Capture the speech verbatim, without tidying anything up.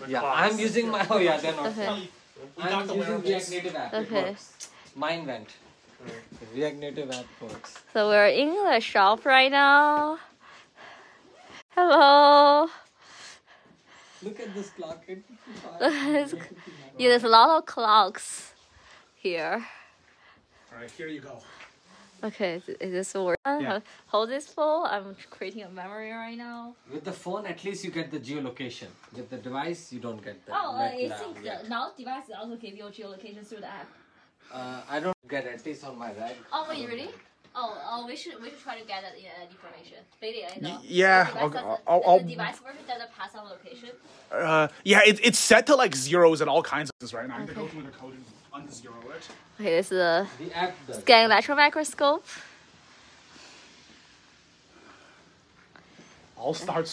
the Yeah, clocks. I'm using my. Oh yeah, they're not. Okay. We got I'm the using wearables. React Native app. It Okay. works. Mine went. React Native app works. So we're in the shop right now. Hello. Look at this clock. It, It's- yeah, there's a lot of clocks here. All right, here you go. Okay, is is this work? Yeah. Hold this phone. I'm creating a memory right now. With the phone, at least you get the geolocation. With the device, you don't get that. Oh, that I la- think yet. the now device also give you geolocation through the app. Uh, I don't get at least on my rack. Oh wait, really? Oh, oh, we should we should try to get that uh, information. Maybe I know. Y- yeah, The device I'll- doesn't- I'll- the I'll- device version doesn't pass on location. Uh, yeah, it, it's set to like zeros and all kinds of this right now. I'm gonna go through the code and un-zero it. Okay, this is a The app does. scanning electron microscope. All starts